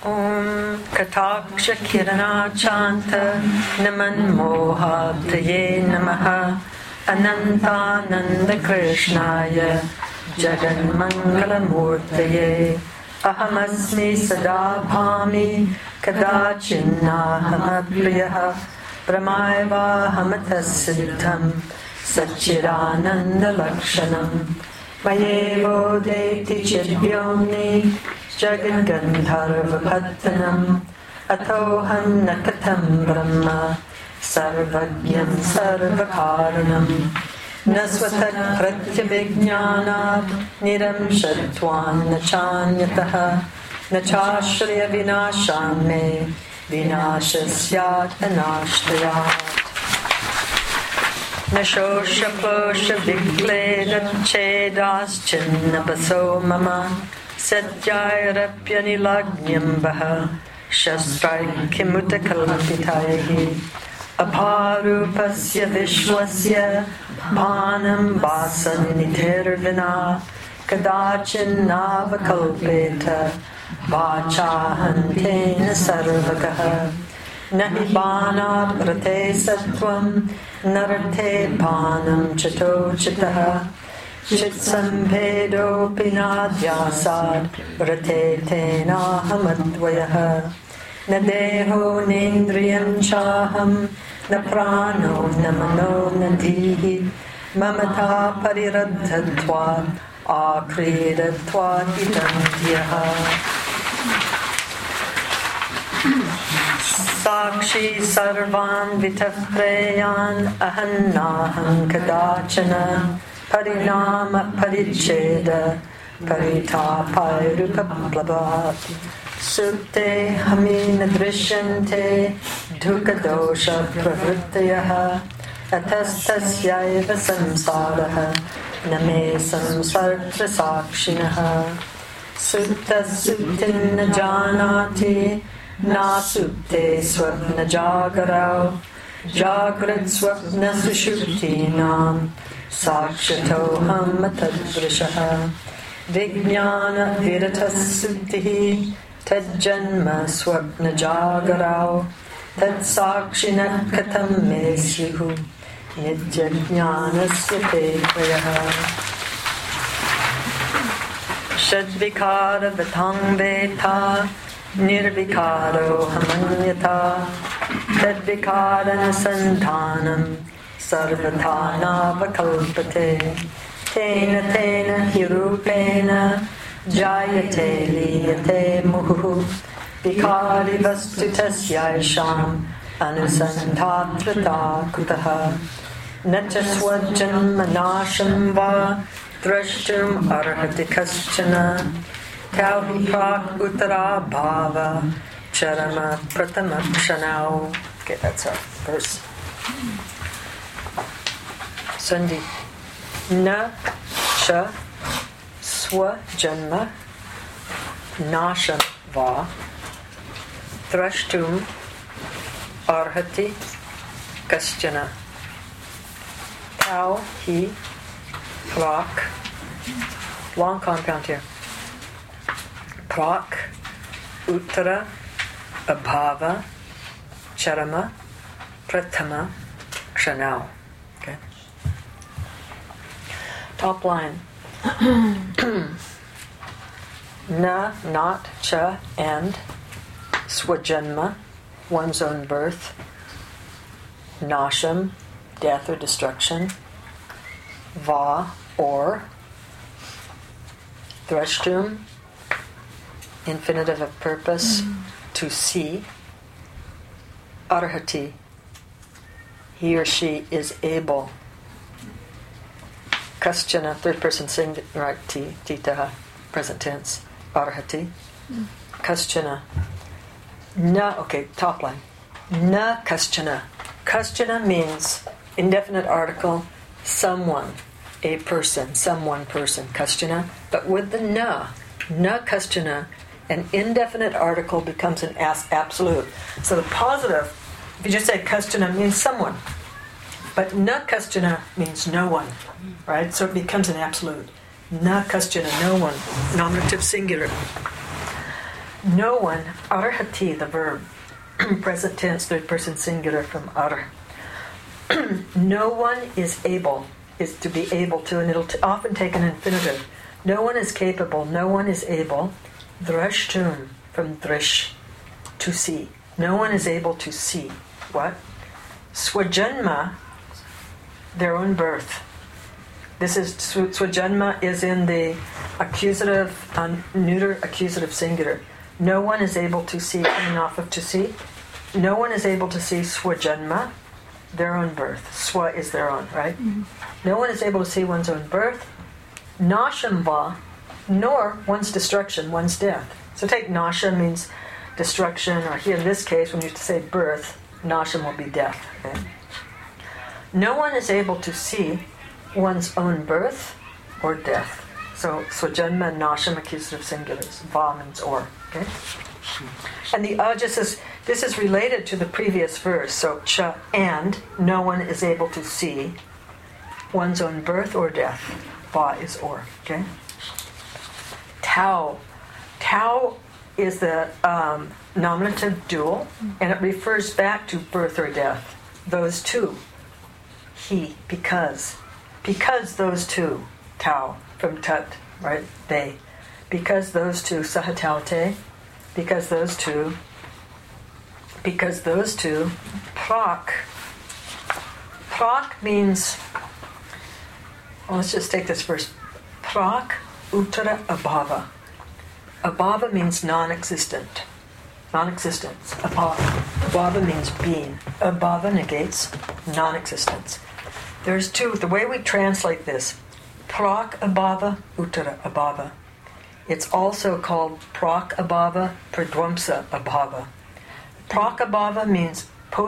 Om Kataksha Kirana Chanta Naman Mohatye Namaha Anantananda Krishnaya Jagan Mangala Murtaye Ahamasmi Sada Bhami Kadachinnahamagriyaha Brahmaiva Hamatasitham Satchidananda Lakshanam Mayevo Deti Chidyomni Jagan Gandharva Pattanam Atoham Nakatam Brahma Sarvagyam Sarvakaranam Nasvatak Pratyabhijnanat Niram Shatwan Nachanyataha Nachashraya Vinashame Vinashasyat Anashrayat Nashosha Posha Vikledat Chedas Chinnabaso Mama Satyayarapya Nilagnyambaha Shastrai Kimutakalpitayahi Aparupasya Vishwasya Bhanam Vasanithirvina Kadachin Navakalpeta Vachahantena Sarvakaha Nahi Bana Prate Sattvam Narate Bhanam Chato Chitaha Chitsampedo Pinadyasad Rate Tena Hamadvayaha Nadeho Nindriyam Chaham Naprano Namano Nadihi Mamata Pariradhatvat Akridatvat Idantyaha Sakshi Sarvan Vitafreyan Ahannaham Kadachana Parinama Paricheda Paritapairupaplavat Sukte Hamina Drishyante Dukadosha Pravrityaha Atastasyaiva Samsaraha Name Samsartra Sakshinaha Sukta Suktin Najanati Na Sukte Swapna Jagarau Jagrat Swapna Sushuptinam Sakshatoham Matadrishaha Vijnana Viratasutihi Tadjanma Swapna Jagarau Tadsakshina Katam Mesyuhu Nidjajnanasya Tevayaha Shadvikara Vatang Veta Nirvikaro Hamanyata Tadvikara Nasantanam Sarvatana Vakalpate Tena Tena Hirupena Jayate Liyate Muhu Vikari Vastutasyayasham Anusantatrata Kutaha Nachaswajan Manasham Va Drashtum Arhati Kaschana Kauhi Prak Uttara Bhava Charama Pratamakshanau. Okay, that's our verse. Sandi. Na cha swa janma nasham va drashtum arhati kaschana tau hi prak, long compound here, prak uttara abhava charama pratama kshanau. Top line. Na, not, cha, and swajanma, one's own birth. Nasham, death or destruction. Va, or. Drashtum, infinitive of purpose, to see. Arhati, he or she is able. Kaschana, third person singular, titaha, present tense, arhati. Kaschana. Na, okay, top line. Na kaschana. Kaschana means indefinite article, someone, a person, someone, person, kaschana. But with the na kaschana, an indefinite article becomes an absolute. So the positive, if you just say kaschana, means someone. But na kaschana means no one, right? So it becomes an absolute. Na kaschana, no one. Nominative singular. No one, arhati, the verb, present tense, third person singular from ar. No one is able, is to be able to, and it'll often take an infinitive. No one is capable, no one is able. Drashtum, from drish, to see. No one is able to see. What? Swajanma, their own birth. This is, swajanma is in the accusative, neuter accusative singular. No one is able to see, coming off of to see. No one is able to see swajanma, their own birth. Swa is their own, right? Mm-hmm. No one is able to see one's own birth. Nashamba, nor one's destruction, one's death. So take nasha means destruction, or here in this case, when you say birth, nasham will be death. Okay? No one is able to see one's own birth or death. So janma and nasham accusative singulars. Va means or. Okay? And the this is related to the previous verse. So cha and no one is able to see one's own birth or death. Va is or. Okay? Tau. Tau is the nominative dual, and it refers back to birth or death. Those two. He, because those two, tau, from tut, right, they, because those two, sahataute, because those two, prak means, well, let's just take this first, prak uttara abhava. Abhava means non-existent. Non-existence. Abhava means being. Abhava negates non-existence. There's two. The way we translate this, prak abhava, uttara abhava. It's also called prak abhava, pradvamsa abhava. Prak abhava means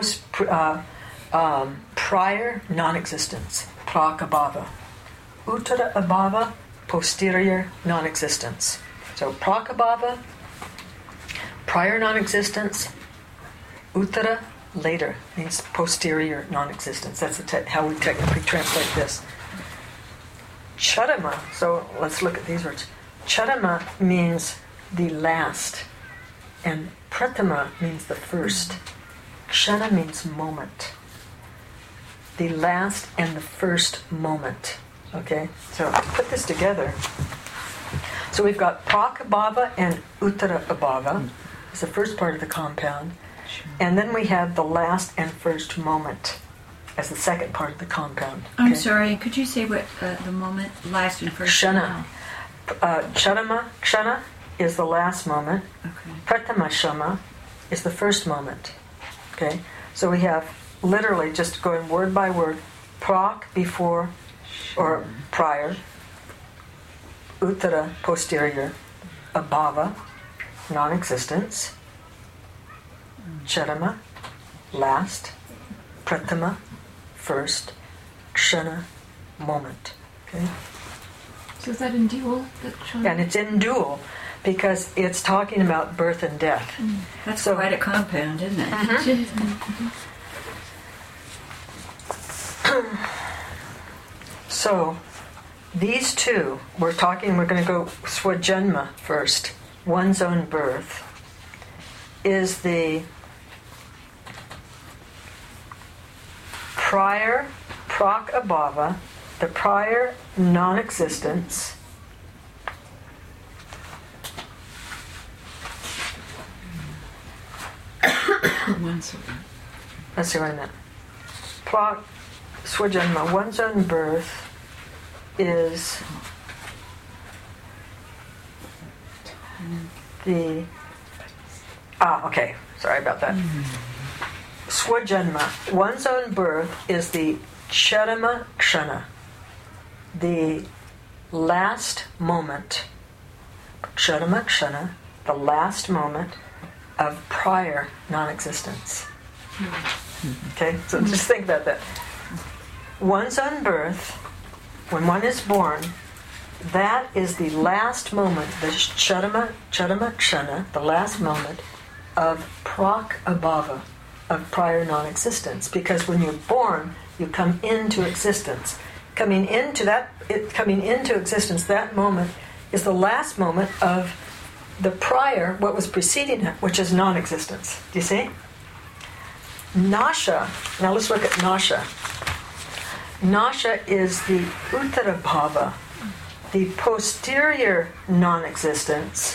prior non-existence. Prak abhava. Uttara abhava, posterior non-existence. So prak abhava, prior non-existence. Uttara, later, means posterior non-existence. That's how we technically translate this. Chadama, so let's look at these words. Chadama means the last, and pratama means the first. Kshana means moment. The last and the first moment. Okay, so put this together. So we've got prak abhava and uttara abhava. It's the first part of the compound. And then we have the last and first moment as the second part of the compound. Okay? I'm sorry, could you say what the moment, last and first? Kshana. Kshana is the last moment. Okay. Pratama shama is the first moment. Okay? So we have literally just going word by word, prak, before or prior, uttara, posterior, abhava, non-existence, Chadama, last, pratama, first, kshana, moment. Okay? So is that in dual? And it's in dual because it's talking about birth and death. That's quite a compound, isn't it? Mm-hmm. So these two, we're going to go swajanma first, one's own birth, is the prior prak abhava, the prior non-existence, let's see what I meant. Prak swajanma, one's own birth, is the okay, sorry about that. Swajanma, one's own birth, is the chadama kshana, the last moment. Chadama kshana, the last moment of prior non-existence. Okay, so just think about that. One's own birth, when one is born, that is the last moment, the chadama kshana, the last moment of prak abhava, of prior non-existence. Because when you're born, you come into existence. Coming into existence, that moment is the last moment of the prior, what was preceding it, which is non-existence. Do you see? Nasha, now let's look at Nasha. Nasha is the Uttarabhava, the posterior non-existence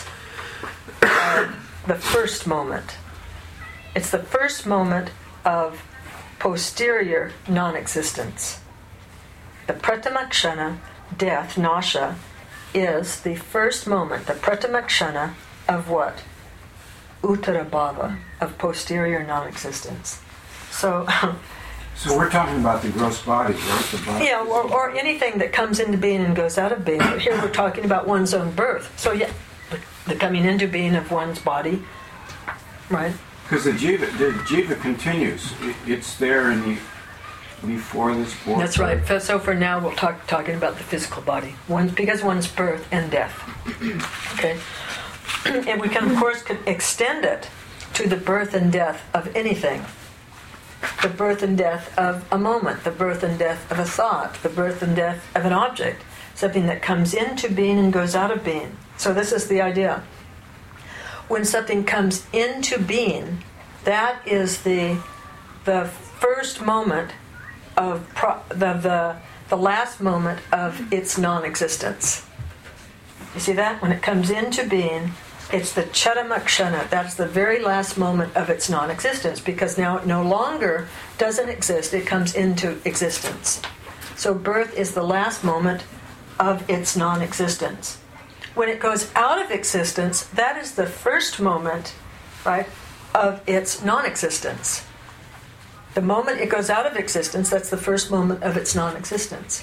of the first moment. It's the first moment of posterior non-existence. The Pratamakshana, death, Nasha, is the first moment, the Pratamakshana of what? Uttarabhava, of posterior non-existence. So we're talking about the gross bodies, right? The body. Yeah, or anything that comes into being and goes out of being. But here we're talking about one's own birth. So yeah, the coming into being of one's body, right? Because the jiva continues. It's there before this born. That's right. So for now, we'll talking about the physical body. Because one's birth and death. Okay? And we can, of course, extend it to the birth and death of anything. The birth and death of a moment, the birth and death of a thought, the birth and death of an object, something that comes into being and goes out of being. So this is the idea. When something comes into being, that is the first moment of the last moment of its non-existence. You see that? When it comes into being, it's the Chatamakshana. That's the very last moment of its non-existence, because now it no longer doesn't exist. It comes into existence. So birth is the last moment of its non-existence. When it goes out of existence, that is the first moment, right, of its non-existence. The moment it goes out of existence, that's the first moment of its non-existence.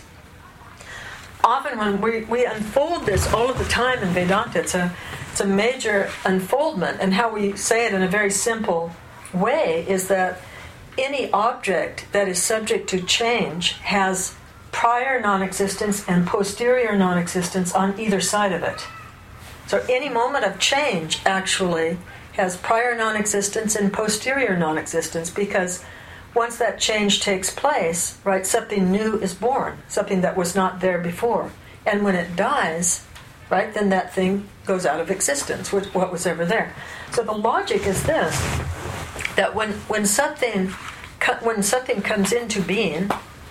Often when we unfold this all of the time in Vedanta, it's a major unfoldment, and how we say it in a very simple way is that any object that is subject to change has prior non-existence and posterior non-existence on either side of it. So any moment of change actually has prior non-existence and posterior non-existence, because once that change takes place, right, something new is born, something that was not there before. And when it dies, right, then that thing goes out of existence, what was ever there. So the logic is this, that when something comes into being,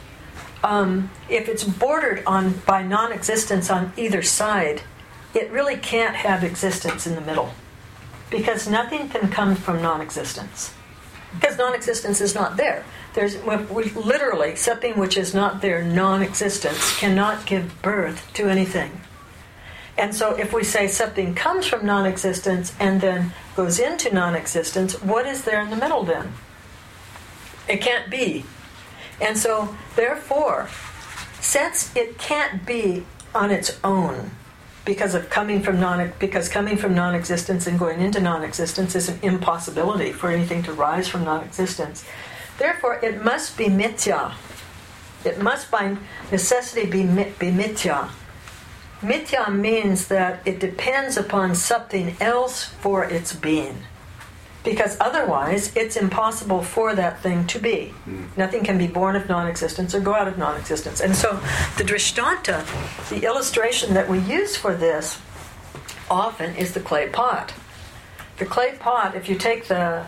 if it's bordered on by non-existence on either side, it really can't have existence in the middle, because nothing can come from non-existence. Because non-existence is not there. Literally, something which is not there, non-existence, cannot give birth to anything. And so if we say something comes from non-existence and then goes into non-existence, what is there in the middle then? It can't be. And so, therefore, since it can't be on its own, because coming from non-existence and going into non-existence is an impossibility for anything to rise from non-existence. Therefore, it must be mithya. It must by necessity be mithya. Mithya means that it depends upon something else for its being, because otherwise it's impossible for that thing to be. Nothing can be born of non-existence or go out of non-existence. And so the Drishtanta, the illustration that we use for this often is the clay pot. The clay pot, if you take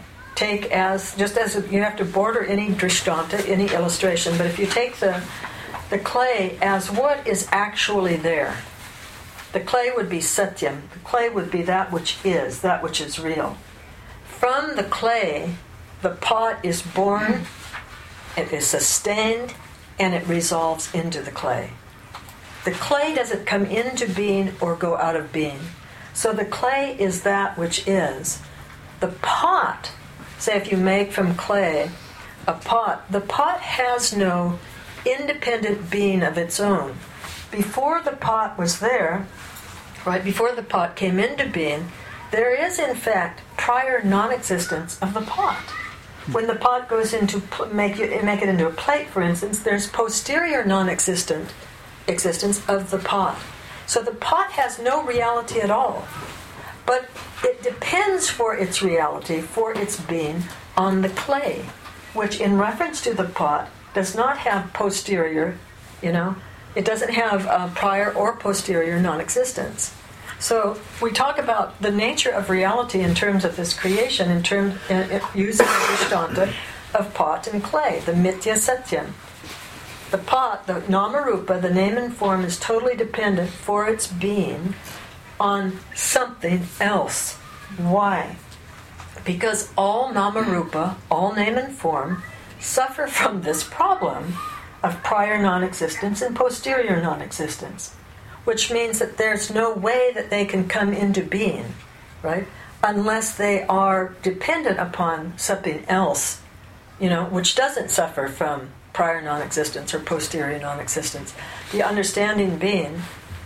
as you have to border any Drishtanta, any illustration, but if you take the clay as what is actually there, the clay would be satyam. The clay would be that which is real. From the clay, the pot is born, it is sustained, and it resolves into the clay. The clay doesn't come into being or go out of being. So the clay is that which is. The pot, say if you make from clay a pot, the pot has no independent being of its own. Before the pot was there, right, before the pot came into being, there is, in fact, prior non-existence of the pot. When the pot goes into make it into a plate, for instance, there's posterior non-existent existence of the pot. So the pot has no reality at all. But it depends for its reality, for its being, on the clay, which in reference to the pot does not have posterior, it doesn't have prior or posterior non-existence. So we talk about the nature of reality in terms of this creation, using the Drishtanta of pot and clay, the Mithya Satyam. The pot, the Namarupa, the name and form, is totally dependent for its being on something else. Why? Because all Namarupa, all name and form, suffer from this problem of prior non-existence and posterior non-existence, which means that there's no way that they can come into being, right, unless they are dependent upon something else, which doesn't suffer from prior non-existence or posterior non-existence. The understanding being,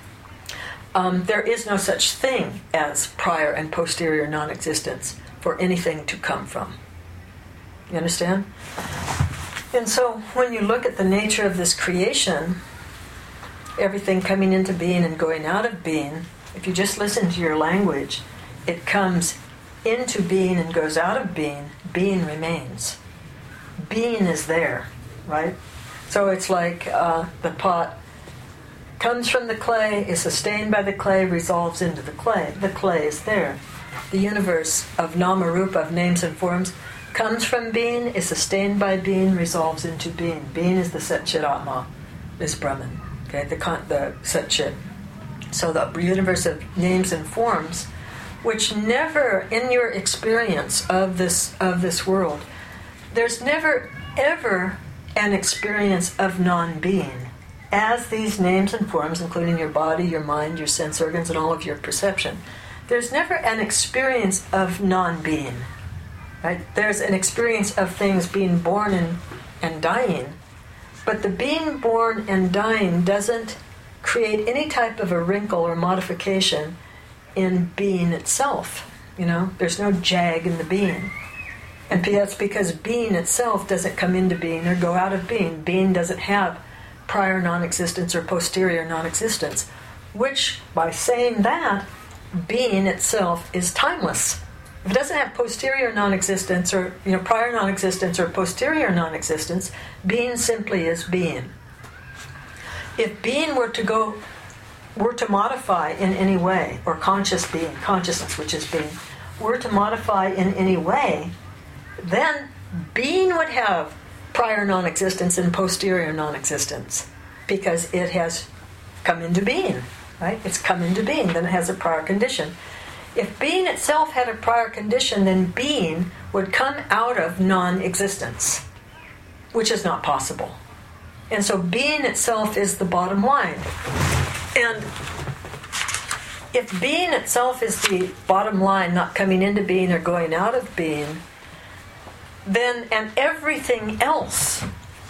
there is no such thing as prior and posterior non-existence for anything to come from. You understand? And so when you look at the nature of this creation, everything coming into being and going out of being, if you just listen to your language, it comes into being and goes out of being, being remains. Being is there, right? So it's like the pot comes from the clay, is sustained by the clay, resolves into the clay. The clay is there. The universe of Namarupa, of names and forms, comes from being, is sustained by being, resolves into being. Being is the Sat Chit Atma, is Brahman. Okay, the Sat Chit. So the universe of names and forms, which never, in your experience of this world, there's never ever an experience of non-being, as these names and forms, including your body, your mind, your sense organs, and all of your perception. There's never an experience of non-being. Right? There's an experience of things being born and dying, but the being born and dying doesn't create any type of a wrinkle or modification in being itself. There's no jag in the being. And that's because being itself doesn't come into being or go out of being. Being doesn't have prior non-existence or posterior non-existence, which, by saying that, being itself is timeless. If it doesn't have posterior non-existence or prior non-existence or posterior non-existence, being simply is being. If being were to modify in any way, or conscious being, consciousness, which is being, were to modify in any way, then being would have prior non-existence and posterior non-existence, because it has come into being, right? It's come into being, then it has a prior condition. If being itself had a prior condition, then being would come out of non-existence, which is not possible. And so being itself is the bottom line. And if being itself is the bottom line, not coming into being or going out of being, then, and everything else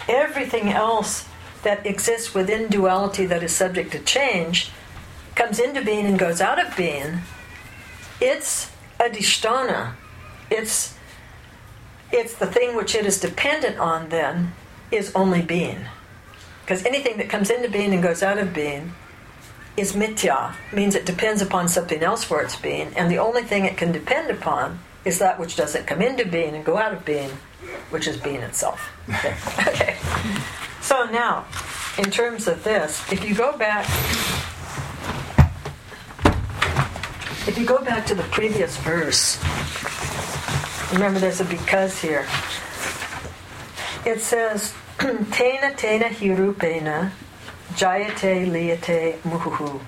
that exists within duality that is subject to change comes into being and goes out of being, its adhisthana, it's the thing which it is dependent on then, is only being. Because anything that comes into being and goes out of being is mithya, means it depends upon something else for its being, and the only thing it can depend upon is that which doesn't come into being and go out of being, which is being itself. Okay. So now, in terms of this, if you go back to the previous verse, remember there's a because here. It says, Tena tena hirupena jayate liyate muhuhu.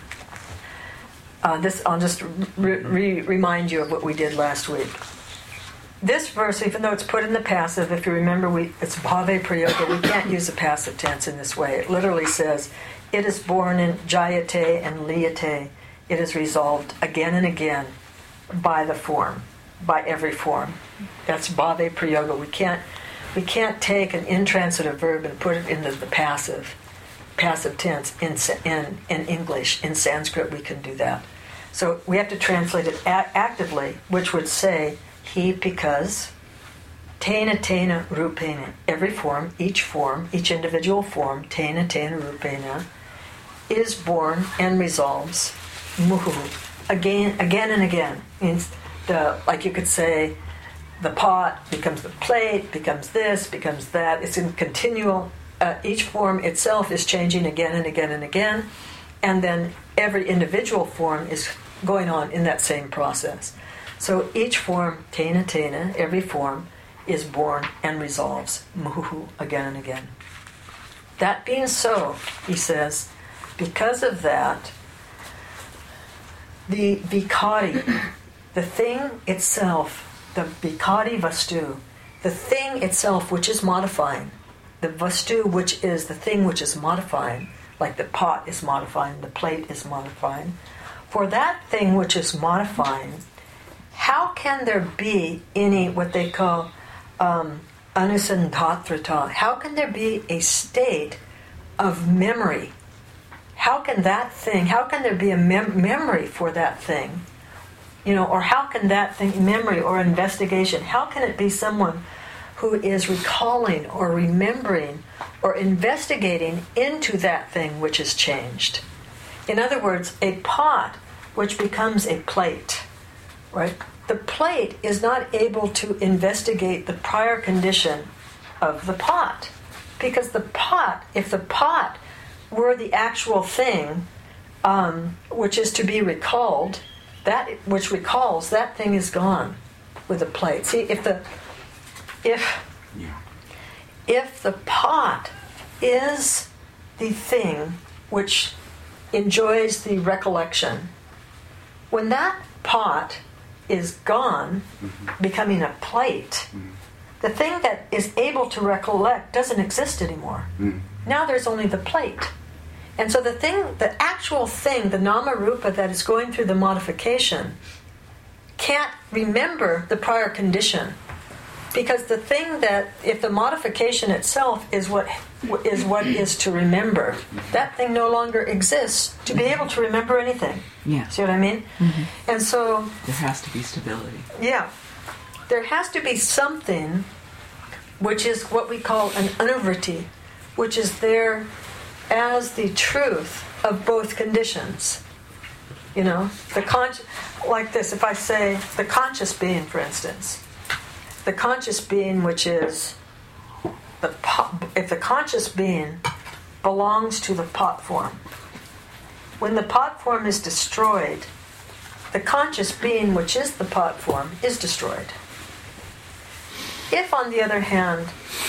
This, I'll just remind you of what we did last week. This verse, even though it's put in the passive, if you remember, it's bhave prayoga. We can't use the passive tense in this way. It literally says, it is born in jayate and liyate. It is resolved again and again by the form, by every form. That's bhave prayoga. We can't take an intransitive verb and put it into the passive tense in English. In Sanskrit, we can do that. So we have to translate it actively, which would say, he, because, tena tena rupena, every form, each individual form, tena tena rupena, is born and resolves, muhu, again and again. Means like you could say, the pot becomes the plate, becomes this, becomes that. It's in continual, each form itself is changing again and again and again, And then every individual form is going on in that same process. So each form, tena tena, every form, is born and resolves muhuhu again and again. That being so, he says, because of that, the vikari, the thing itself, the vikari vastu, the thing itself which is modifying, the vastu which is the thing which is modifying, like the pot is modifying, the plate is modifying, for that thing which is modifying, how can there be any, what they call anusandhatrata, how can there be a state of memory? How can that thing, how can there be a memory for that thing? Or how can that thing, memory or investigation, how can it be someone who is recalling or remembering or investigating into that thing which is changed? In other words, a pot which becomes a plate, right? The plate is not able to investigate the prior condition of the pot. Because the pot, if the pot were the actual thing which is to be recalled, that which recalls, that thing is gone with the plate. See, if the pot is the thing which enjoys the recollection, when that pot is gone, becoming a plate, the thing that is able to recollect doesn't exist anymore. Now there's only the plate. And so the actual thing, the nama rupa that is going through the modification, can't remember the prior condition. Because the thing that, if the modification itself is what is to remember, that thing no longer exists to be able to remember anything. Yeah. See what I mean? And so there has to be stability. Yeah. There has to be something which is what we call an anuvritti, which is there as the truth of both conditions. Like this, if I say the conscious being, for instance, the conscious being which is if the conscious being belongs to the pot form, when the pot form is destroyed, the conscious being which is the pot form is destroyed. If, on the other hand,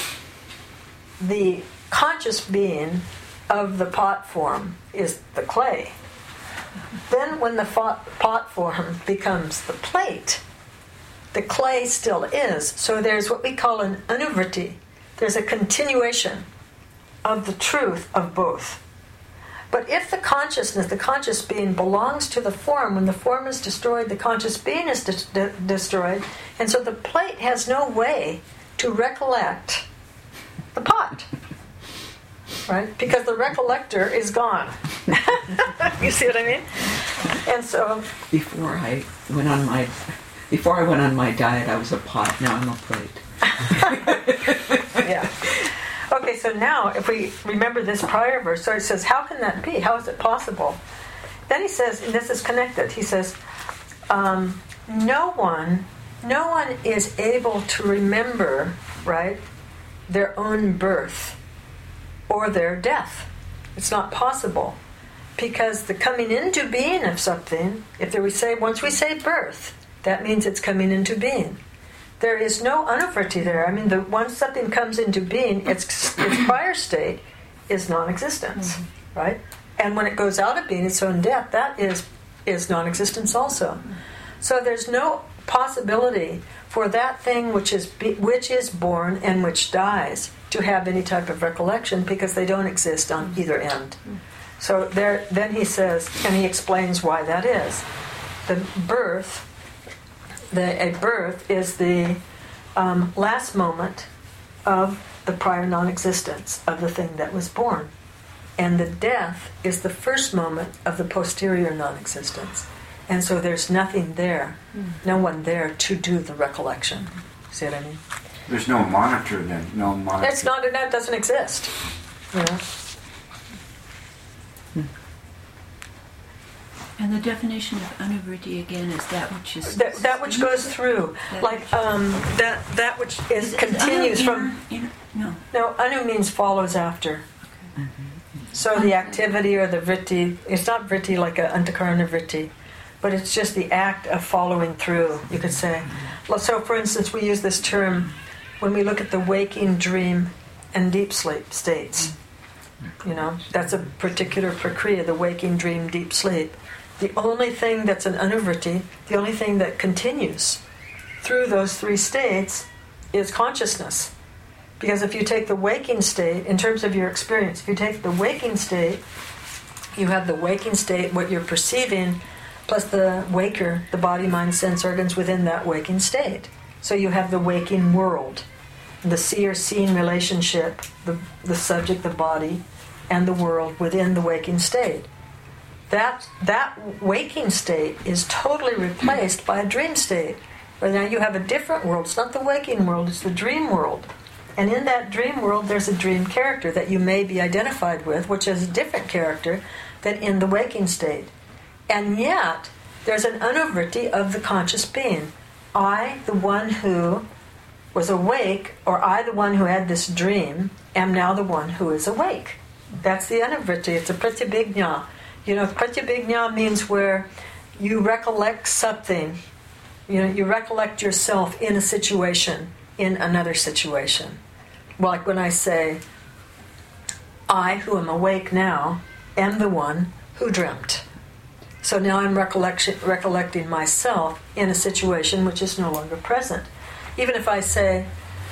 the conscious being of the pot form is the clay, then when the pot form becomes the plate, the clay still is. So there's what we call an anuvritti. There's a continuation of the truth of both. But if the consciousness, the conscious being, belongs to the form, when the form is destroyed, the conscious being is destroyed, and so the plate has no way to recollect the pot, right? Because the recollector is gone. You see what I mean? And so before I went on my diet, I was a pot. Now I'm a plate. Yeah. Okay, so now if we remember this prior verse, so it says, how can that be? How is it possible? Then he says, and this is connected, he says, no one is able to remember, right, their own birth or their death. It's not possible. Because the coming into being of something, once we say birth, that means it's coming into being. There is no anuvritti there. I mean, once something comes into being, its prior state is non-existence, right? And when it goes out of being, its own death, that is non-existence also. So there's no possibility for that thing which is born and which dies to have any type of recollection, because they don't exist on either end. So then he says, and he explains why that is. A birth is the last moment of the prior non-existence of the thing that was born. And the death is the first moment of the posterior non-existence. And so there's nothing there, no one there to do the recollection. See what I mean? There's no monitor then, no monitor. That doesn't exist. And the definition of anuvritti again is that which is that which goes through, that which continues from. No. No, anu means follows after. So the activity or the vritti, it's not vritti like a antakarana vritti, but it's just the act of following through, you could say. So for instance, we use this term when we look at the waking, dream, and deep sleep states. That's a particular prakriya, the waking, dream, deep sleep. The only thing that's an anuvritti, the only thing that continues through those three states is consciousness. Because if you take the waking state, in terms of your experience, if you take the waking state, you have the waking state, what you're perceiving, plus the waker, the body, mind, sense organs within that waking state. So you have the waking world, the seer-seen relationship, the subject, the body, and the world within the waking state. That waking state is totally replaced by a dream state. But now you have a different world. It's not the waking world, it's the dream world. And in that dream world, there's a dream character that you may be identified with, which is a different character than in the waking state. And yet, there's an anuvritti of the conscious being. I, the one who was awake, or I, the one who had this dream, am now the one who is awake. That's the anuvritti. It's a pratyabhijna. Pratyabhijna means where you recollect something. You recollect yourself in a situation, in another situation. Like when I say, I, who am awake now, am the one who dreamt. So now I'm recollecting myself in a situation which is no longer present. Even if I say,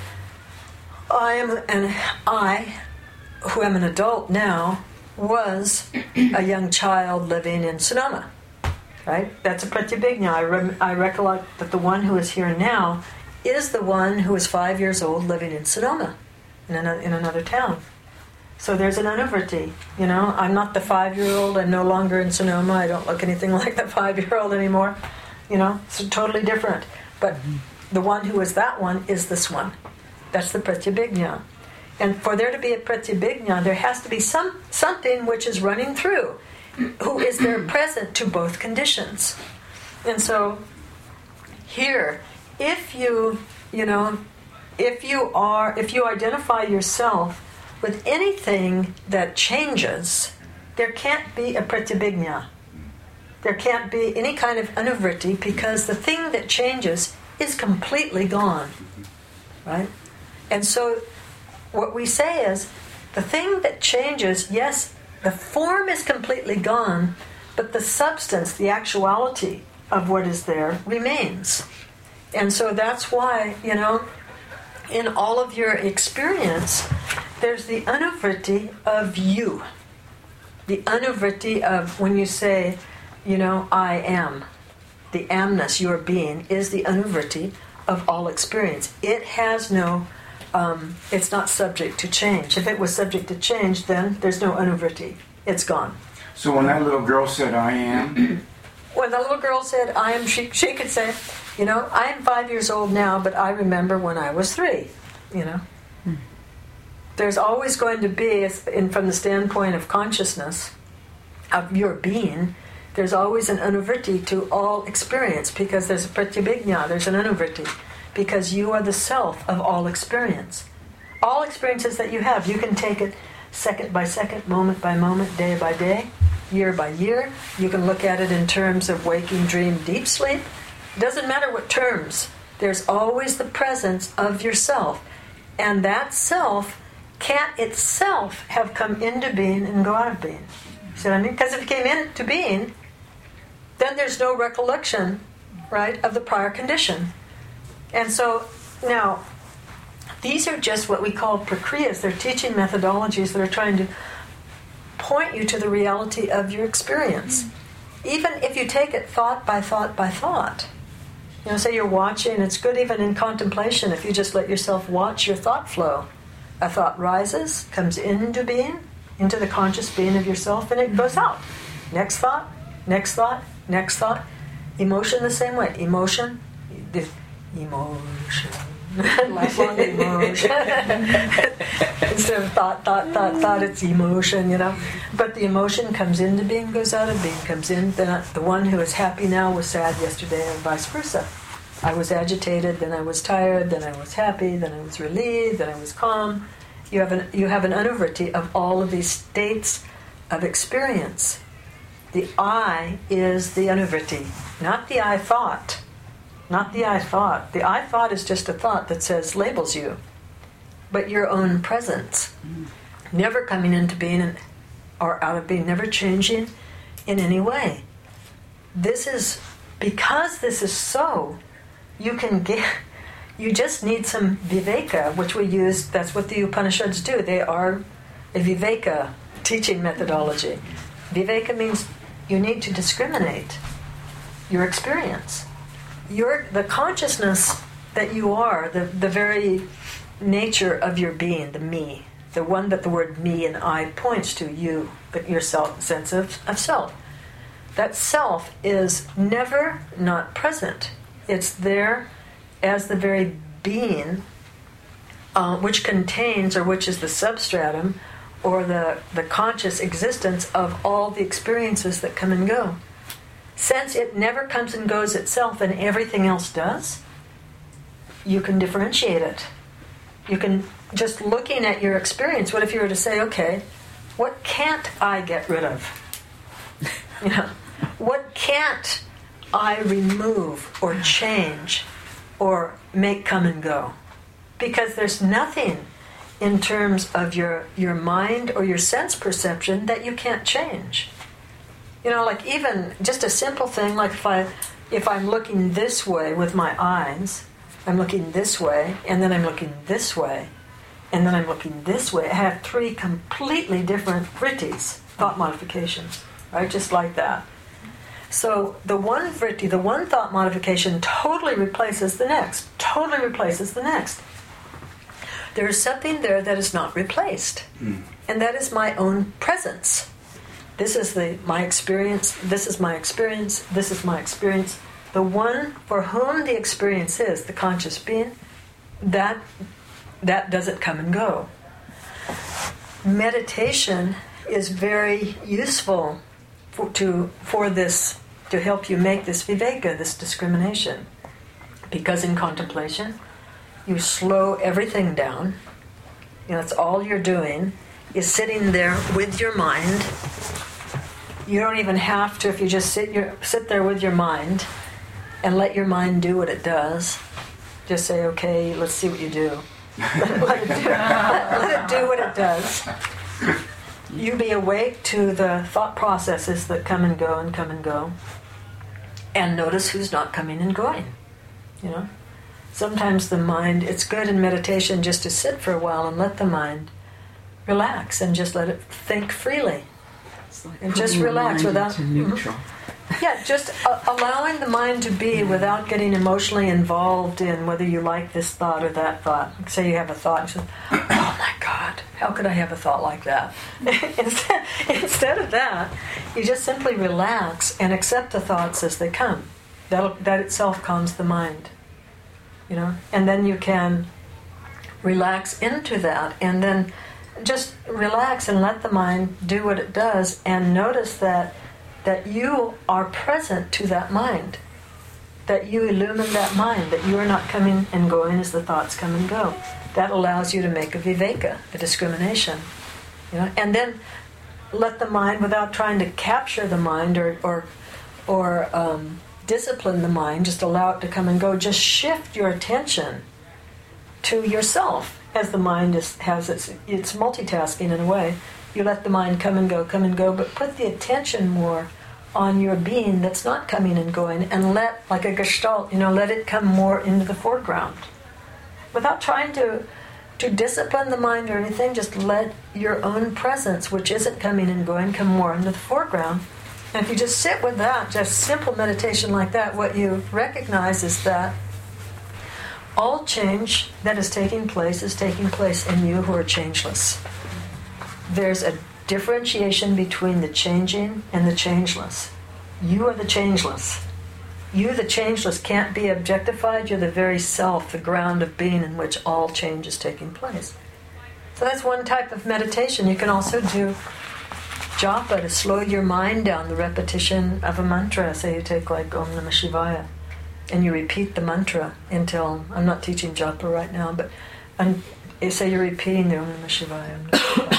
I, who am an adult now, was a young child living in Sonoma. Right? That's a pratyabhijna. I recollect that the one who is here now is the one who is 5 years old living in Sonoma, in another town. So there's an anuvritti. I'm not the 5-year-old. I'm no longer in Sonoma. I don't look anything like the 5-year-old anymore. It's totally different. But the one who is that one is this one. That's the pratyabhijna. And for there to be a pratyabhijna, there has to be something which is running through, who is there present to both conditions. And so here, if you identify yourself with anything that changes, there can't be a pratyabhijna. There can't be any kind of anuvritti, because the thing that changes is completely gone. Right? And so what we say is, the thing that changes, yes, the form is completely gone, but the substance, the actuality of what is there remains. And so that's why, in all of your experience, there's the anuvritti of you. The anuvritti of when you say, I am. The amness, your being, is the anuvritti of all experience. It has no, it's not subject to change. If it was subject to change, then there's no anuvritti. It's gone. So when that little girl said, I am? When the little girl said, I am, she could say, I am 5 years old now, but I remember when I was 3, There's always going to be, from the standpoint of consciousness, of your being, there's always an anuvritti to all experience, because there's a pratyabhijna, there's an anuvritti, because you are the self of all experience. All experiences that you have, you can take it second by second, moment by moment, day by day, year by year. You can look at it in terms of waking, dream, deep sleep. It doesn't matter what terms. There's always the presence of yourself. And that self can't itself have come into being and go out of being. See what I mean? Because if it came into being, then there's no recollection, right, of the prior condition. And so, now, these are just what we call prakriyas. They're teaching methodologies that are trying to point you to the reality of your experience. Even if you take it thought by thought by thought. Say you're watching, it's good even in contemplation if you just let yourself watch your thought flow. A thought rises, comes into being, into the conscious being of yourself, and it goes out. Next thought, next thought, next thought. Emotion the same way. Emotion. Lifelong emotion. Instead of thought, it's emotion, But the emotion comes into being, goes out of being, comes in. Then the one who is happy now was sad yesterday, and vice versa. I was agitated, then I was tired, then I was happy, then I was relieved, then I was calm. You have an anuvritti of all of these states of experience. The I is the anuvritti, not the I thought. Not the I thought. The I thought is just a thought that labels you. But your own presence, never coming into being or out of being, never changing in any way. Because this is so, you just need some viveka, which we use. That's what the Upanishads do. They are a viveka teaching methodology. Viveka means you need to discriminate your experience. The consciousness that you are, the very nature of your being, the me, the one that the word me and I points to, you, your sense of self. That self is never not present. It's there as the very being which contains, or which is the substratum, or the conscious existence of all the experiences that come and go. Since it never comes and goes itself and everything else does, you can differentiate it. You can, just looking at your experience, what if you were to say, okay, what can't I get rid of? What can't I remove or change or make come and go? Because there's nothing in terms of your mind or your sense perception that you can't change. Like even just a simple thing, like if I'm looking this way with my eyes, I'm looking this way, and then I'm looking this way, and then I'm looking this way. I have 3 completely different vrittis, thought modifications, right? Just like that. So the one vritti, the one thought modification totally replaces the next, There is something there that is not replaced, and that is my own presence. This is my experience, this is my experience, this is my experience. The one for whom the experience is, the conscious being, that doesn't come and go. Meditation is very useful for this, to help you make this viveka, this discrimination. Because in contemplation, you slow everything down. That's all you're doing, is sitting there with your mind. You don't even have to, if you just sit there with your mind and let your mind do what it does. Just say, okay, let's see what you do. let it do what it does. You be awake to the thought processes that come and go and come and go. And notice who's not coming and going. Sometimes the mind, it's good in meditation just to sit for a while and let the mind relax and just let it think freely. Like and just relax without neutral. Just allowing the mind to be without getting emotionally involved in whether you like this thought or that thought. Say you have a thought and you say, oh my God, how could I have a thought like that? Instead of that, you just simply relax and accept the thoughts as they come. That itself calms the mind. And then you can relax into that, and then just relax and let the mind do what it does, and notice that you are present to that mind, that you illumine that mind, that you are not coming and going as the thoughts come and go. That allows you to make a viveka, a discrimination, and then let the mind, without trying to capture the mind or discipline the mind, just allow it to come and go. Just shift your attention to yourself. As the mind has it's multitasking in a way. You let the mind come and go, but put the attention more on your being that's not coming and going, and let, like a gestalt, let it come more into the foreground. Without trying to discipline the mind or anything, just let your own presence, which isn't coming and going, come more into the foreground. And if you just sit with that, just simple meditation like that, what you recognize is that all change that is taking place in you who are changeless. There's a differentiation between the changing and the changeless. You are the changeless. You, the changeless, can't be objectified. You're the very self, the ground of being in which all change is taking place. So that's one type of meditation. You can also do japa to slow your mind down, the repetition of a mantra. Say you take like Om Namah Shivaya, and you repeat the mantra until, I'm not teaching japa right now, but say you're repeating the Om Namah Shivaya, Om Namah Shivaya, Om Namah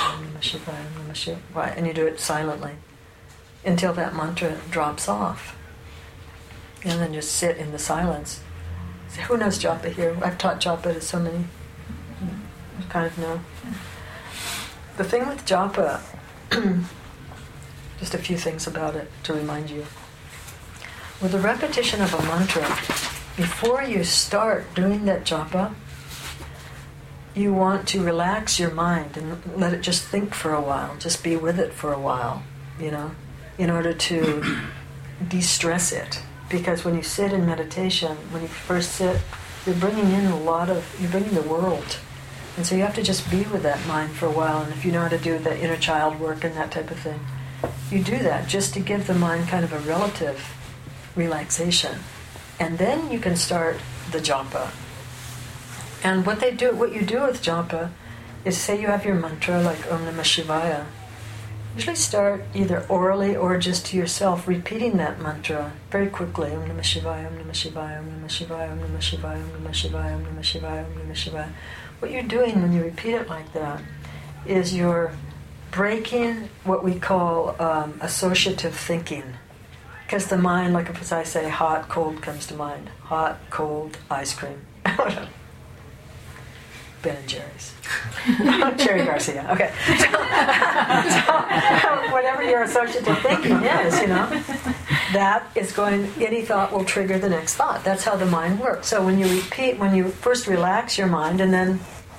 Shivaya, Om Namah Shivaya, and you do it silently until that mantra drops off. And then just sit in the silence. So who knows japa here? I've taught japa to so many. You kind of know. The thing with japa, just a few things about it to remind you. With the repetition of a mantra, before you start doing that japa, you want to relax your mind and let it just think for a while. Just be with it for a while, in order to de-stress it. Because when you sit in meditation, when you first sit, you're bringing in you're bringing the world. And so you have to just be with that mind for a while. And if you know how to do the inner child work and that type of thing, you do that just to give the mind kind of a relative relaxation. And then you can start the japa. And what you do with japa is, say you have your mantra like Om Namah Shivaya. Usually start either orally or just to yourself, repeating that mantra very quickly. Om Namah Shivaya, Om Namah Shivaya, Om Namah Shivaya, Om Namah Shivaya, Om Namah Shivaya, Om Namah Shivaya, Om Namah Shivaya. What you're doing when you repeat it like that is you're breaking what we call associative thinking. Because the mind, like if I say hot, cold comes to mind. Hot, cold, ice cream. Ben and Jerry's. Cherry Garcia. Okay. So whatever your associative thinking is, that is any thought will trigger the next thought. That's how the mind works. So when you first relax your mind and then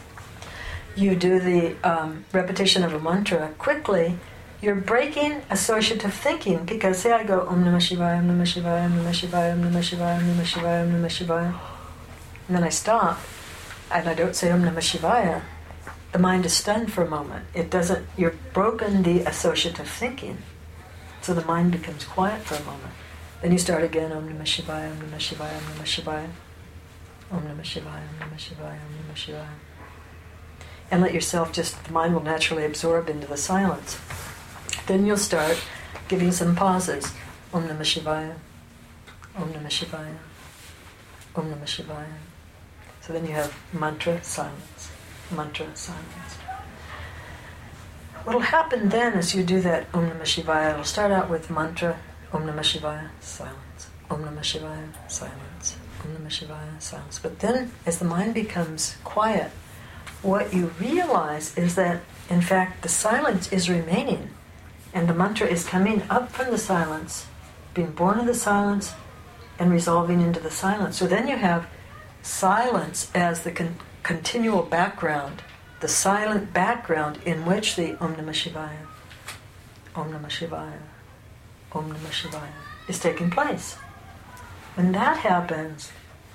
you do the repetition of a mantra quickly, you're breaking associative thinking. Because say I go Om Namah Shivaya, Om Namah Shivaya, Om Namah Shivaya, Om Namah Shivaya, Om Namah Shivaya, Om Namah Shivaya, and then I stop, and I don't say Om Namah Shivaya, the mind is stunned for a moment. You've broken the associative thinking. So the mind becomes quiet for a moment. Then you start again, Om Namah Shivaya, Om Namah Shivaya, Om Namah Shivaya, Om Namah Shivaya, Om Namah Shivaya, Om Namah Shivaya. And let yourself the mind will naturally absorb into the silence. Then you'll start giving some pauses. Om Namah Shivaya, Om Namah Shivaya, Om Namah Shivaya. So then you have mantra, silence, mantra, silence. What'll happen then as you do that Om Namah Shivaya, it'll start out with mantra, Om Namah Shivaya, silence, Om Namah Shivaya, silence, Om Namah Shivaya, silence. But then as the mind becomes quiet, what you realize is that in fact the silence is remaining and the mantra is coming up from the silence, being born of the silence and resolving into the silence. So then you have silence as the continual background, the silent background in which the Om Namah Shivaya, Om Namah Shivaya, Om Namah Shivaya is taking place. When that happens,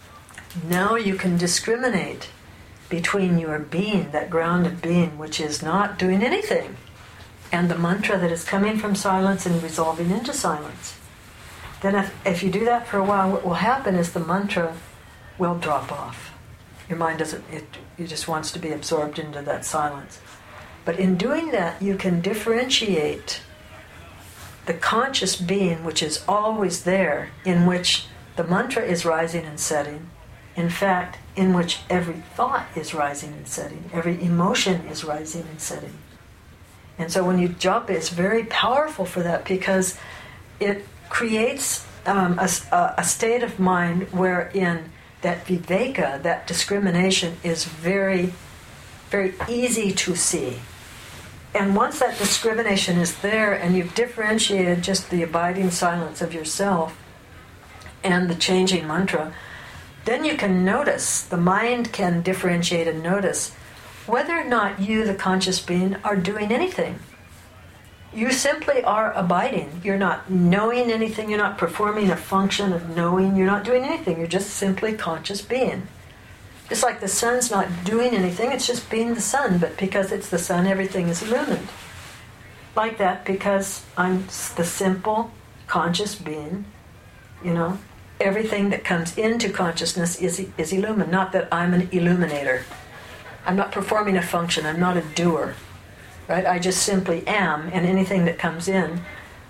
now you can discriminate between your being, that grounded being which is not doing anything, and the mantra that is coming from silence and resolving into silence. Then if you do that for a while, what will happen is the mantra will drop off. Your mind it just wants to be absorbed into that silence. But in doing that, you can differentiate the conscious being, which is always there, in which the mantra is rising and setting. In fact, in which every thought is rising and setting, every emotion is rising and setting. And so when you japa, it's very powerful for that, because it creates a state of mind wherein that viveka, that discrimination, is very, very easy to see. And once that discrimination is there and you've differentiated just the abiding silence of yourself and the changing mantra, then you can notice, the mind can differentiate and notice whether or not you, the conscious being, are doing anything. You simply are abiding. You're not knowing anything. You're not performing a function of knowing. You're not doing anything. You're just simply conscious being. Just like the sun's not doing anything, it's just being the sun. But because it's the sun, everything is illumined. Like that, because I'm the simple conscious being, everything that comes into consciousness is illumined. Not that I'm an illuminator. I'm not performing a function. I'm not a doer. Right? I just simply am, and anything that comes in,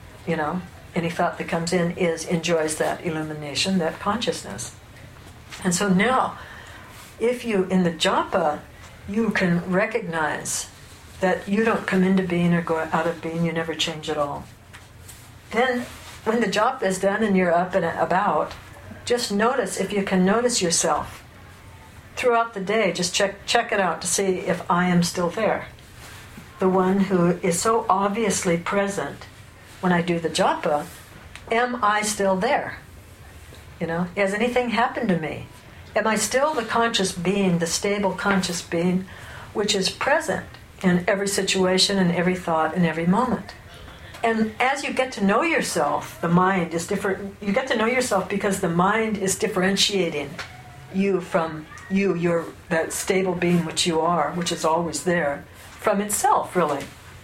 any thought that comes in enjoys that illumination, that consciousness. And so now, if you, in the japa, you can recognize that you don't come into being or go out of being, you never change at all. Then, when the job is done and you're up and about, just notice, if you can notice yourself throughout the day, just check it out to see if I am still there. The one who is so obviously present when I do the japa, am I still there? Has anything happened to me? Am I still the conscious being, the stable conscious being, which is present in every situation and every thought and every moment? And as you get to know yourself, the mind is different. You get to know yourself because the mind is differentiating you from you're that stable being which you are, which is always there, from itself, really.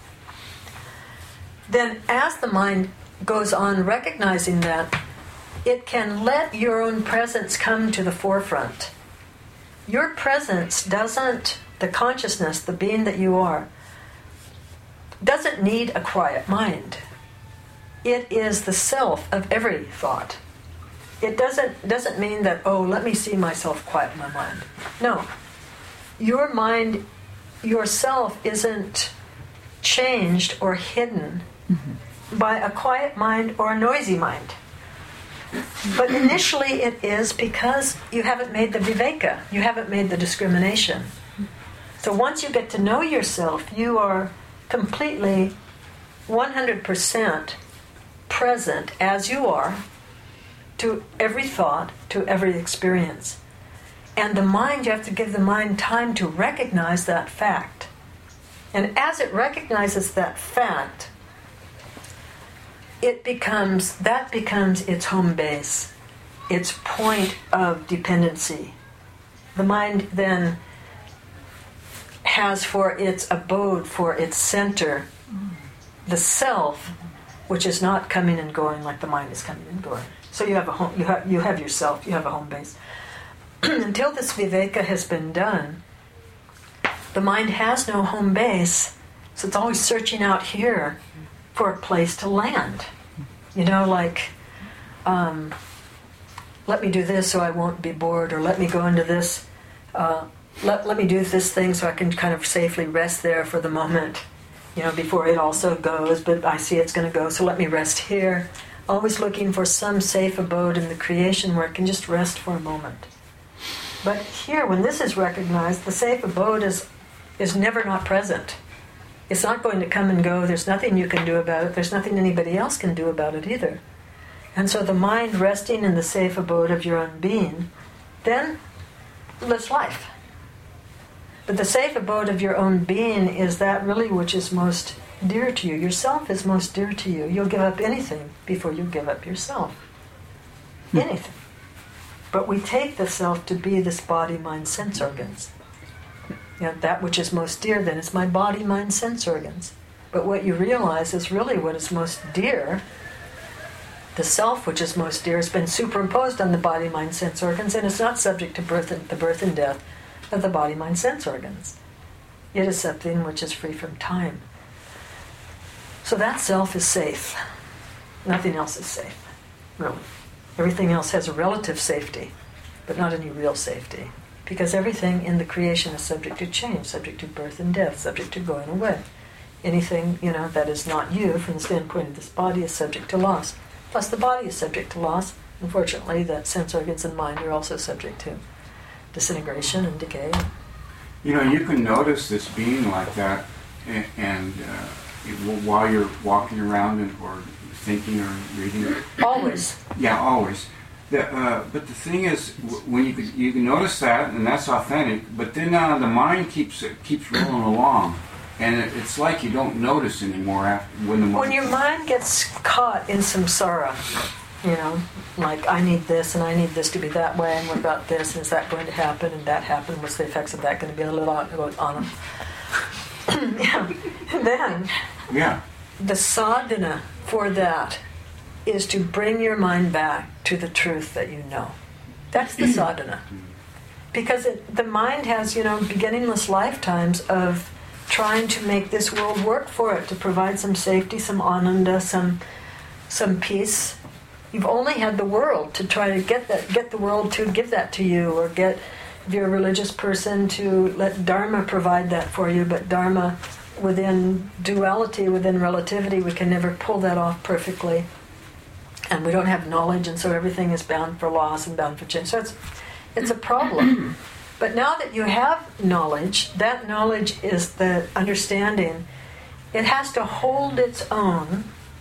Then as the mind goes on recognizing that, it can let your own presence come to the forefront. Your presence doesn't, the consciousness, the being that you are, doesn't need a quiet mind. It is the self of every thought. It doesn't mean that, let me see myself quiet my mind. No. Your mind, yourself, isn't changed or hidden by a quiet mind or a noisy mind. But initially it is because you haven't made the viveka, you haven't made the discrimination. So once you get to know yourself, you are completely 100% present as you are to every thought, to every experience. And the mind, you have to give the mind time to recognize that fact. And as it recognizes that fact, that becomes its home base, its point of dependency. The mind then has for its abode, for its center, the self, which is not coming and going like the mind is coming and going. So you have a home, you have yourself, you have a home base. Until this viveka has been done, the mind has no home base, so it's always searching out here for a place to land. Let me do this so I won't be bored, or let me go into this, let me do this thing so I can kind of safely rest there for the moment, before it also goes, but I see it's going to go, so let me rest here. Always looking for some safe abode in the creation where it can just rest for a moment. But here, when this is recognized, the safe abode is never not present. It's not going to come and go. There's nothing you can do about it. There's nothing anybody else can do about it either. And so the mind resting in the safe abode of your own being then lives life. But the safe abode of your own being is that really which is most dear to you. Yourself is most dear to you. You'll give up anything before you give up yourself. Anything. But we take the self to be this body, mind, sense organs. That which is most dear then is my body, mind, sense organs. But what you realize is really what is most dear, the self which is most dear, has been superimposed on the body, mind, sense organs, and is not subject to the birth and death of the body, mind, sense organs. It is something which is free from time. So that self is safe. Nothing else is safe, really. Everything else has a relative safety, but not any real safety. Because everything in the creation is subject to change, subject to birth and death, subject to going away. Anything, that is not you, from the standpoint of this body, is subject to loss. Plus the body is subject to loss. Unfortunately, the sense organs and mind are also subject to disintegration and decay. You can notice this being like that, and while you're walking around or thinking or reading. Always. Yeah, always. But the thing is, when you can notice that, and that's authentic. But then the mind keeps rolling along, and it's like you don't notice anymore when your mind gets caught in samsara, like I need this and I need this to be that way, and what about this, and is that going to happen, and that happened, what's the effects of that going to be, a little on and then the sadhana for that is to bring your mind back to the truth that you know. That's the sadhana. Because the mind has, beginningless lifetimes of trying to make this world work for it, to provide some safety, some ananda, some peace. You've only had the world to try to get the world to give that to you, or if you're a religious person, to let Dharma provide that for you, but Dharma within duality, within relativity, we can never pull that off perfectly. And we don't have knowledge, and so everything is bound for loss and bound for change. So it's a problem. But now that you have knowledge, that knowledge is the understanding. It has to hold its own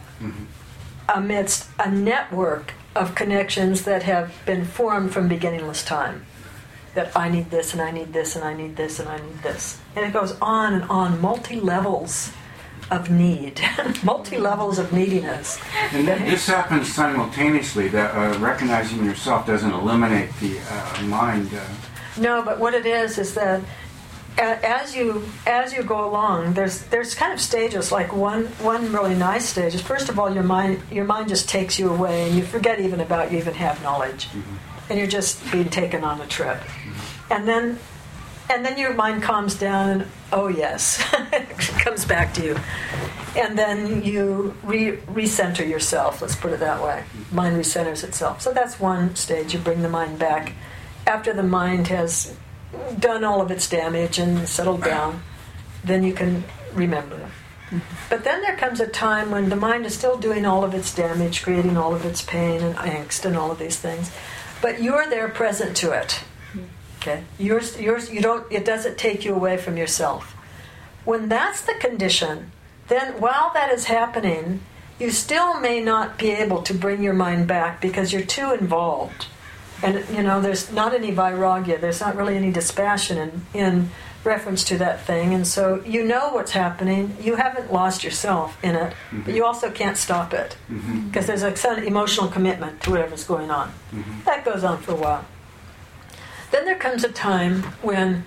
amidst a network of connections that have been formed from beginningless time. That I need this, and I need this, and I need this, and I need this. And it goes on and on, multi-levels of need, multi-levels of neediness. And this happens simultaneously, that recognizing yourself doesn't eliminate the mind. No, but what it is that as you go along, there's kind of stages. Like one really nice stage is, first of all, your mind just takes you away, and you forget even about you even have knowledge, and you're just being taken on a trip, and then your mind calms down, and oh yes, it comes back to you, and then you recenter yourself. Let's put it that way. Mind recenters itself. So that's one stage. You bring the mind back after the mind has done all of its damage and settled down. Then you can remember it. But then there comes a time when the mind is still doing all of its damage, creating all of its pain and angst and all of these things, but you're there present to it. Okay, yours. You don't. It doesn't take you away from yourself. When that's the condition, then while that is happening, you still may not be able to bring your mind back because you're too involved. And there's not any vairagya. There's not really any dispassion in reference to that thing. And so you know what's happening. You haven't lost yourself in it, but you also can't stop it because there's a certain emotional commitment to whatever's going on. That goes on for a while. Then there comes a time when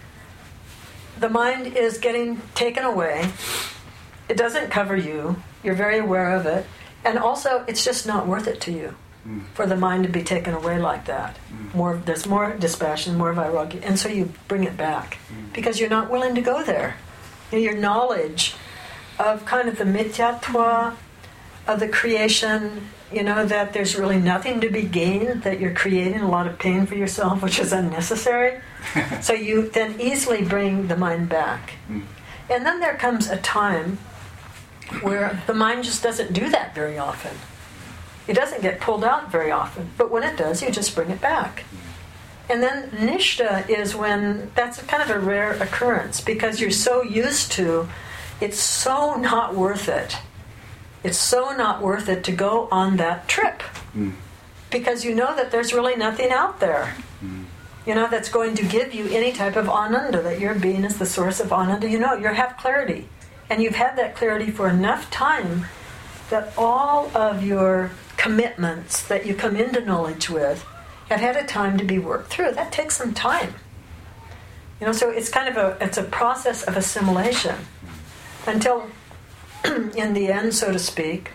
the mind is getting taken away. It doesn't cover you. You're very aware of it. And also, it's just not worth it to you for the mind to be taken away like that. There's more dispassion, more vairagya. And so you bring it back because you're not willing to go there. Your knowledge of kind of the mithyatva, of the creation, that there's really nothing to be gained, that you're creating a lot of pain for yourself, which is unnecessary. So you then easily bring the mind back. And then there comes a time where the mind just doesn't do that very often. It doesn't get pulled out very often. But when it does, you just bring it back. And then nishta is when that's kind of a rare occurrence because you're so used to, it's so not worth it. It's so not worth it to go on that trip because you know that there's really nothing out there, that's going to give you any type of ananda, that your being is the source of ananda. You have clarity, and you've had that clarity for enough time that all of your commitments that you come into knowledge with have had a time to be worked through. That takes some time, so it's kind of it's a process of assimilation until in the end, so to speak,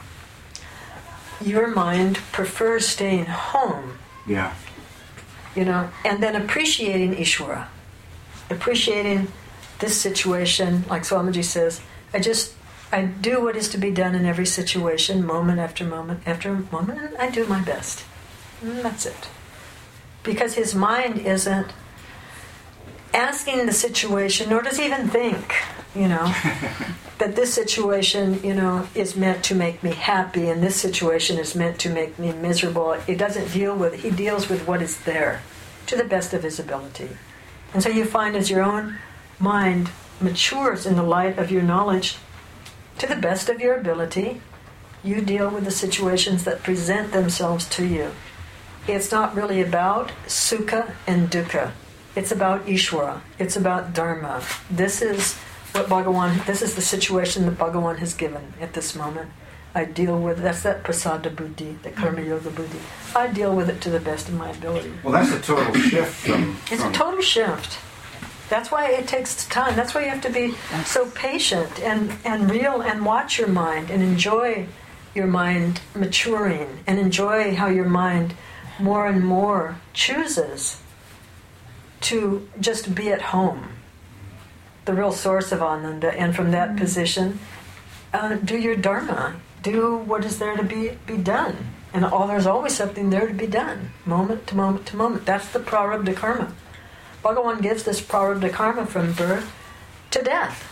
your mind prefers staying home. Yeah. And then appreciating Ishvara. Appreciating this situation, like Swamiji says, I do what is to be done in every situation, moment after moment after moment, and I do my best. And that's it. Because his mind isn't asking the situation, nor does he even think, that this situation, is meant to make me happy, and this situation is meant to make me miserable. He deals with what is there, to the best of his ability. And so you find as your own mind matures in the light of your knowledge, to the best of your ability, you deal with the situations that present themselves to you. It's not really about sukha and dukkha. It's about Ishvara. It's about Dharma. This is the situation that Bhagavan has given at this moment. I deal with that's that prasada buddhi, the karma yoga buddhi. I deal with it to the best of my ability. Well, that's a total shift It's a total shift. That's why it takes time. That's why you have to be so patient and real and watch your mind and enjoy your mind maturing and enjoy how your mind more and more chooses to just be at home, the real source of ananda, and from that position, do your dharma, do what is there to be done, and there's always something there to be done, moment to moment to moment. That's the prarabdha karma. Bhagavan gives this prarabdha karma from birth to death.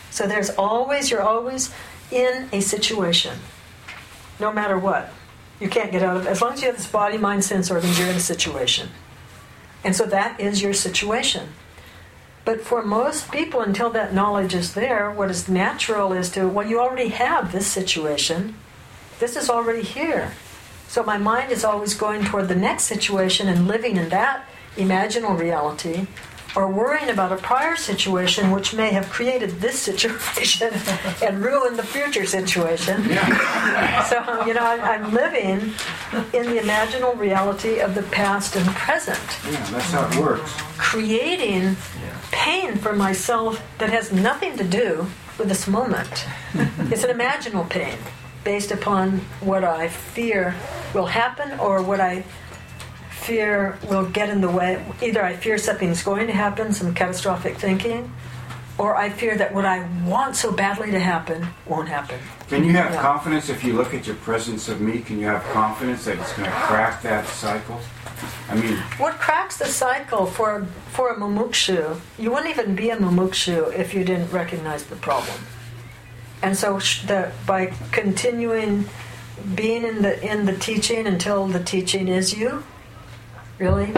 So you're always in a situation, no matter what. You can't get out of it. As long as you have this body, mind, sense organs, you're in a situation. And so that is your situation. But for most people, until that knowledge is there, what is natural is you already have this situation. This is already here. So my mind is always going toward the next situation and living in that imaginal reality, or worrying about a prior situation which may have created this situation and ruined the future situation. Yeah. So, I'm living in the imaginal reality of the past and present. Yeah, that's how it works. Creating pain for myself that has nothing to do with this moment. It's an imaginal pain based upon what I fear will happen or what I fear will get in the way. Either I fear something's going to happen, some catastrophic thinking, or I fear that what I want so badly to happen won't happen. Can you have confidence if you look at your presence of me? Can you have confidence that it's going to crack that cycle? I mean, what cracks the cycle for a mumukshu? You wouldn't even be a mumukshu if you didn't recognize the problem. And so by continuing being in the teaching until the teaching is you, really,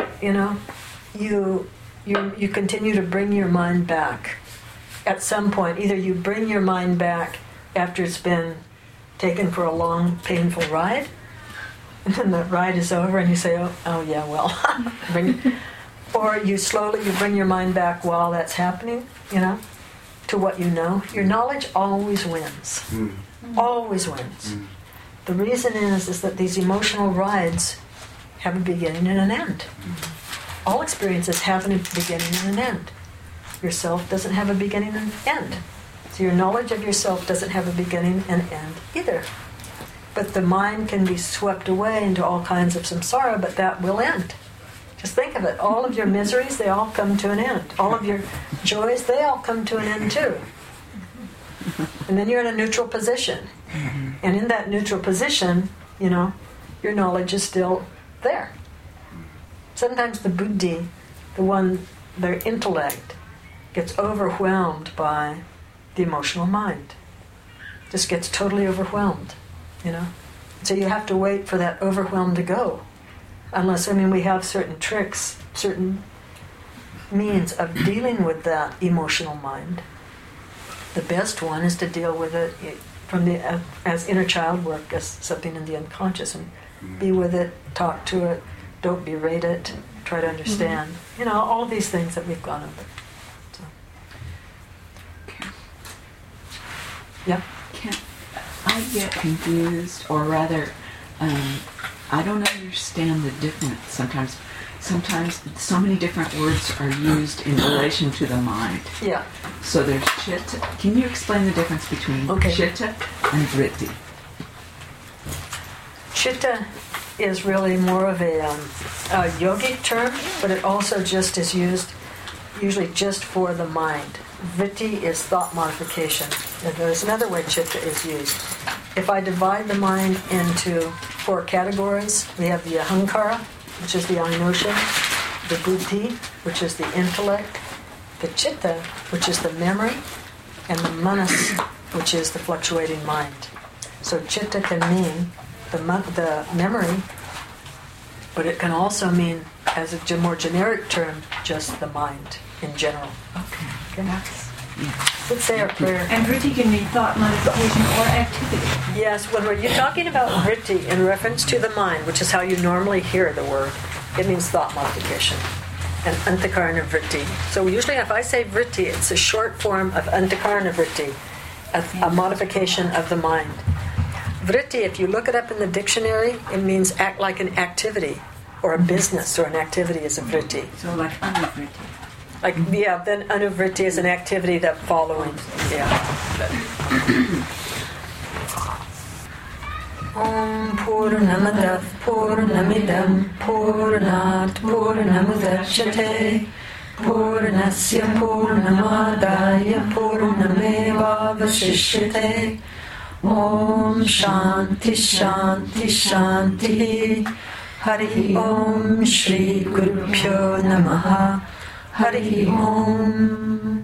you continue to bring your mind back. At some point, either you bring your mind back after it's been taken for a long, painful ride, and then the ride is over, and you say, "Oh yeah, well," or you bring your mind back while that's happening, to what you know. Your knowledge always wins. Always wins. The reason is that these emotional rides have a beginning and an end. All experiences have a beginning and an end. Yourself doesn't have a beginning and end. So your knowledge of yourself doesn't have a beginning and end either. But the mind can be swept away into all kinds of samsara, but that will end. Just think of it. All of your miseries, they all come to an end. All of your joys, they all come to an end too. And then you're in a neutral position. And in that neutral position, your knowledge is still there. Sometimes the buddhi, their intellect, gets overwhelmed by the emotional mind. Just gets totally overwhelmed, So you have to wait for that overwhelm to go. Unless, we have certain tricks, certain means of dealing with that emotional mind. The best one is to deal with it as inner child work, as something in the unconscious, and be with it, talk to it, don't berate it, try to understand. All these things that we've gone over. So. Yeah. I get confused, or rather, I don't understand the difference. Sometimes so many different words are used in relation to the mind. Yeah. So there's chitta. Can you explain the difference between chitta and vritti? Chitta is really more of a yogic term, but it also just is used usually just for the mind. Vritti is thought modification. And there's another way chitta is used. If I divide the mind into 4 categories, we have the ahankara, which is the I notion, the buddhi, which is the intellect, the chitta, which is the memory, and the manas, which is the fluctuating mind. So chitta can mean the memory, but it can also mean, as a more generic term, just the mind in general. Okay. Let's say our prayer. And vritti can mean thought, modification, or activity. Yes, when you're talking about vritti in reference to the mind, which is how you normally hear the word, it means thought modification. And antakarana vritti. So usually if I say vritti, it's a short form of antakarana vritti, a modification of the mind. Vritti, if you look it up in the dictionary, it means act like an activity, or a business, or an activity is a vritti. So like anuvritti. Then anuvritti is an activity that following. Om Purnamadav Purnamidam Purnat Purnamudachyate Purnasya Purnamadaya Purnameva Vashishyate Om Shanti Shanti Shanti Hari Om Shri Gurubhyo Namaha Hari Om.